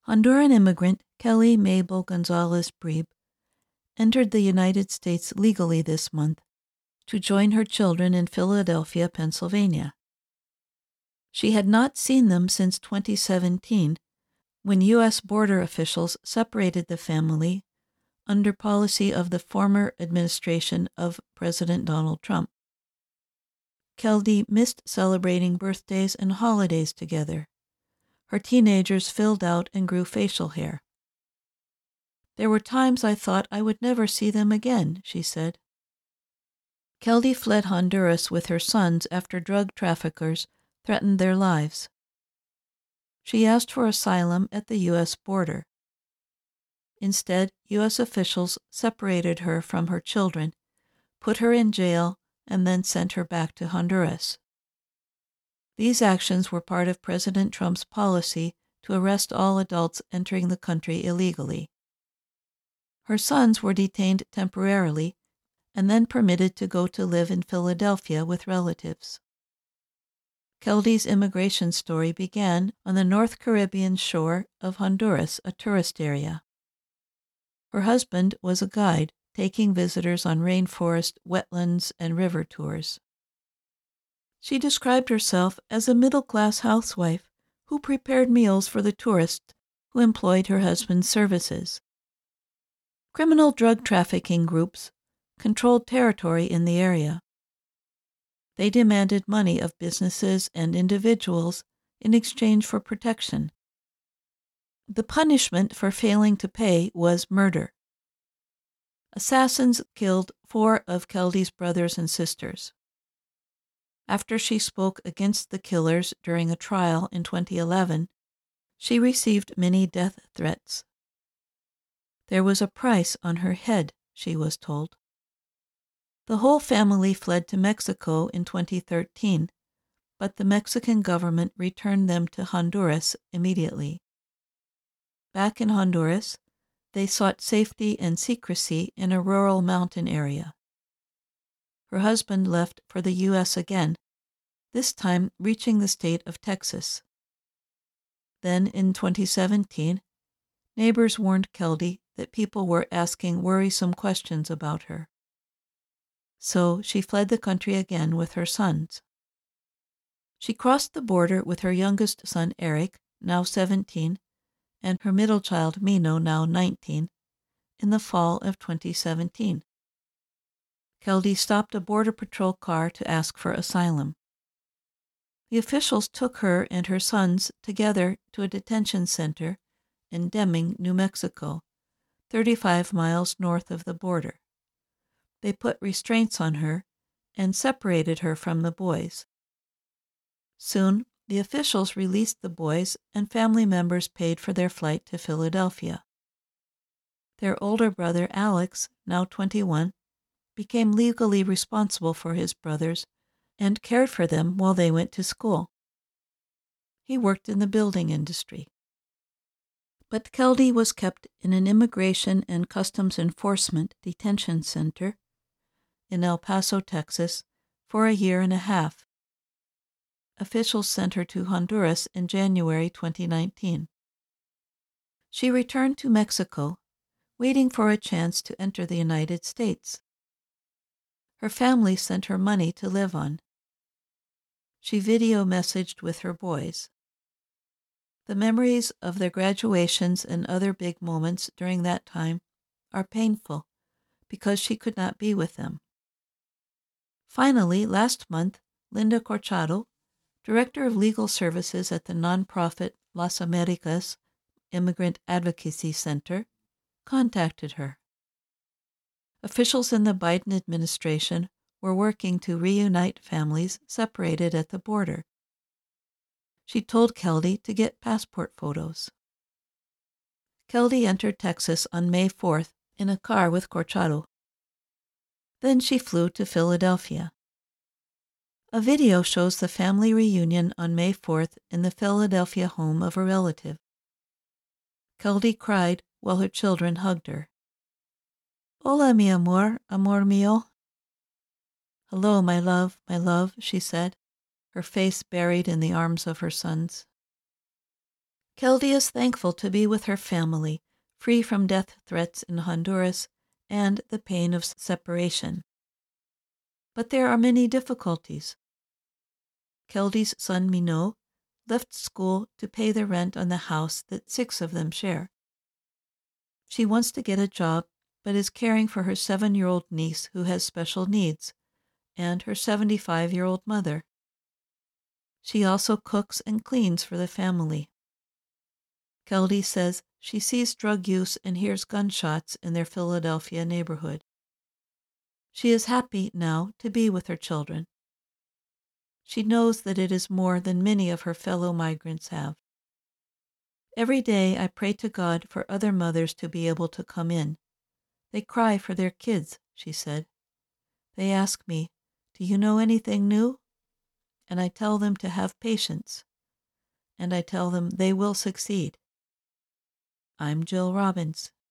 Honduran immigrant Kelly Mabel Gonzalez Brebe entered the United States legally this month to join her children in Philadelphia, Pennsylvania. She had not seen them since 2017, when U.S. border officials separated the family under policy of the former administration of President Donald Trump. Keldy missed celebrating birthdays and holidays together. Her teenagers filled out and grew facial hair. "There were times I thought I would never see them again," she said. Keldy fled Honduras with her sons after drug traffickers threatened their lives. She asked for asylum at the U.S. border. Instead, U.S. officials separated her from her children, put her in jail, and then sent her back to Honduras. These actions were part of President Trump's policy to arrest all adults entering the country illegally. Her sons were detained temporarily and then permitted to go to live in Philadelphia with relatives. Keldy's immigration story began on the North Caribbean shore of Honduras, a tourist area. Her husband was a guide, taking visitors on rainforest, wetlands, and river tours. She described herself as a middle-class housewife who prepared meals for the tourists who employed her husband's services. Criminal drug trafficking groups controlled territory in the area. They demanded money of businesses and individuals in exchange for protection. The punishment for failing to pay was murder. Assassins killed 4 of Keldy's brothers and sisters. After she spoke against the killers during a trial in 2011, she received many death threats. There was a price on her head, she was told. The whole family fled to Mexico in 2013, but the Mexican government returned them to Honduras immediately. Back in Honduras, they sought safety and secrecy in a rural mountain area. Her husband left for the U.S. again, this time reaching the state of Texas. Then, in 2017, neighbors warned Keldy that people were asking worrisome questions about her. So she fled the country again with her sons. She crossed the border with her youngest son, Eric, now 17, and her middle child, Mino, now 19, in the fall of 2017. Keldy stopped a Border Patrol car to ask for asylum. The officials took her and her sons together to a detention center in Deming, New Mexico, 35 miles north of the border. They put restraints on her and separated her from the boys. Soon, the officials released the boys, and family members paid for their flight to Philadelphia. Their older brother, Alex, now 21, became legally responsible for his brothers and cared for them while they went to school. He worked in the building industry. But Keldy was kept in an Immigration and Customs Enforcement detention center in El Paso, Texas, for 1.5 years. Officials sent her to Honduras in January 2019. She returned to Mexico, waiting for a chance to enter the United States. Her family sent her money to live on. She video messaged with her boys. The memories of their graduations and other big moments during that time are painful because she could not be with them. Finally, last month, Linda Corchado, Director of Legal Services at the nonprofit Las Americas Immigrant Advocacy Center, contacted her. Officials in the Biden administration were working to reunite families separated at the border. She told Keldy to get passport photos. Keldy entered Texas on May 4th in a car with Corchado. Then she flew to Philadelphia. A video shows the family reunion on May 4th in the Philadelphia home of a relative. Keldy cried while her children hugged her. "Hola, mi amor, amor mío." "Hello, my love, she said, her face buried in the arms of her sons. Keldy is thankful to be with her family, free from death threats in Honduras and the pain of separation. But there are many difficulties. Keldy's son Minot left school to pay the rent on the house that 6 of them share. She wants to get a job, but is caring for her 7-year-old niece who has special needs, and her 75-year-old mother. She also cooks and cleans for the family. Keldy says she sees drug use and hears gunshots in their Philadelphia neighborhood. She is happy now to be with her children. She knows that it is more than many of her fellow migrants have. Every day I pray to God for other mothers to be able to come in. They cry for their kids, she said. They ask me, "Do you know anything new?" And I tell them to have patience. And I tell them they will succeed. I'm Jill Robbins.